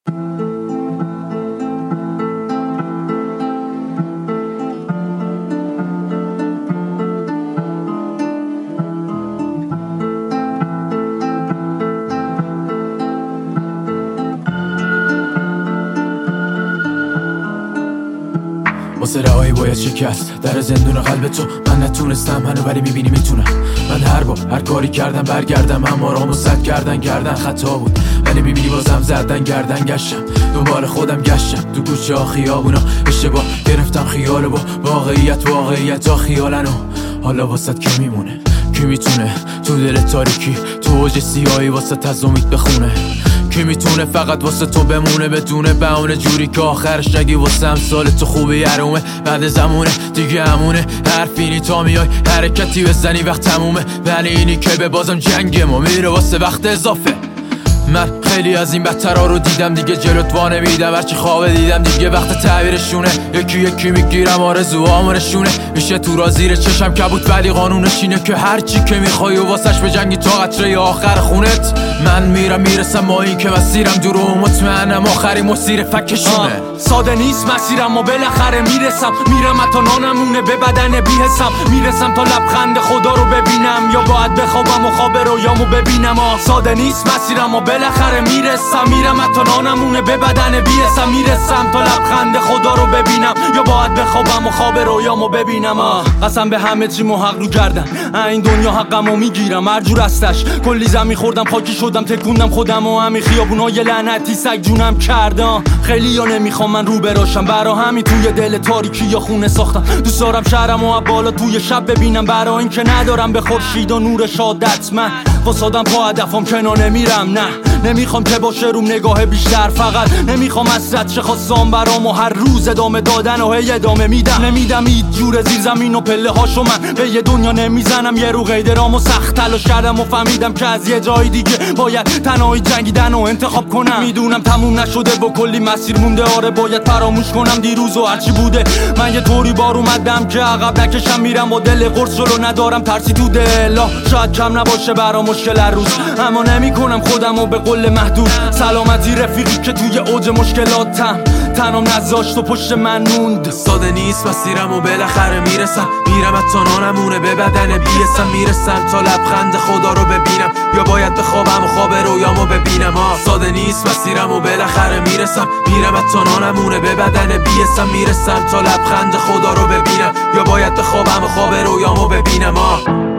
واسه رهایی باید شکست در زندون قلب تو. من نتونستم هنو ولی میبینی میتونم. من هر بار هر کاری کردم برگردم، اما رامو سد کردن خطا بود، ولی میبینی بازم زدن گردن گشتم دنبال خودم گشتم تو کوچه ها خیابونا. اشتباه گرفتم خیال با واقعیت ها خیالنو. حالا واسط کی میمونه؟ کی میتونه تو دل تاریکی تو اوج سیاهی واسط از امید بخونه؟ کی میتونه فقط واسه تو بمونه بدون بهونه، جوری که آخرش نگی واسه امثال تو خوبه یرومه. بعد زمونه دیگه همونه، حرفینی تا میای حرکتی بزنی وقت تمومه، ولی اینی که به بازم جنگ ما میره واسه وقت اضافه. من خیلی از این بدترها رو دیدم دیگه، جلوت وانه میدم هرچی خوابه دیدم دیگه، وقت تعبیرشونه. یکی میگیرم آرزوامونشونه، میشه تو را زیر چشم کبوت، ولی قانونش اینه که هرچی که میخوای و واسش به جنگی تا قطره آخر خونت. من میرسم با این که مسیرم دور و مطمئنم آخری مسیر فکشونه. ساده نیست مسیرم و بالاخره میرسم تا نانمونه به بدن بی‌حسم، میرسم تا لبخند خدا رو ببینم، یا باید بخوابم و خواب رویامو ببینم. ساده نیست مسیرم و بالاخره میرسم تا نانمونه به بدن بی‌حسم، میرسم تا لبخند خدا رو ببینم، یا باید بخوابم و خواب رویامو ببینم. قسم به همه چی حق رو کردن، این دنیا حقمو میگیرم هر جور هستش. کلی زمین خوردم خاکی شدم تکوندم خودم و همین خیابونای لعنتی سگ جونم کردم. خیلی یا نمیخوام من رو براشم، برا همین توی دل تاریکی یا خونه ساختم. دوست دارم شهرم و بالا توی شب ببینم، برا این که ندارم به خورشید و نور شادت. من واسادم پا هدفم کنار نمیرم، نه نمیخوام که باشه روم نگاه بیشتر، فقط نمیخوام حسرت شه خواستم برام و هر روز ادامه دادن و هی ادامه نمیدم هیچ جور زیر زمین و پله هاشو من به یه دنیا نمیزنم. یه رو قیدرام و سخت تلاش کردم و فهمیدم که از یه جای دیگه باید تنهایی جنگیدن و انتخاب کنم. میدونم تموم نشده با کلی مسیر مونده، آره باید فراموش کنم دیروز و هرچی بوده. من یه طوری بار اومدم که عقب نکشم، میرم با دل قرص جلو ندارم ترسی تو دل. شاید کم نباشه برام مشکل هر روز، اما نمیکنم خودمو به قول محدود. سلامتی رفیقی که توی اوج مشکلاتم تنم نذاشت و پشت من موند. ساده نیست مسیرم و بالاخره میرسم تا نانمونه به بدن بی‌حسم، میرسم تا لبخند خدا رو ببینم، یا باید بخوابم و خواب رویامو ببینم. ساده نیست مسیرم و بالاخره میرسم تا نانمونه به بدن بی‌حسم، میرسم تا لبخند خدا رو ببینم، یا باید بخوابم و خواب رویامو ببینم.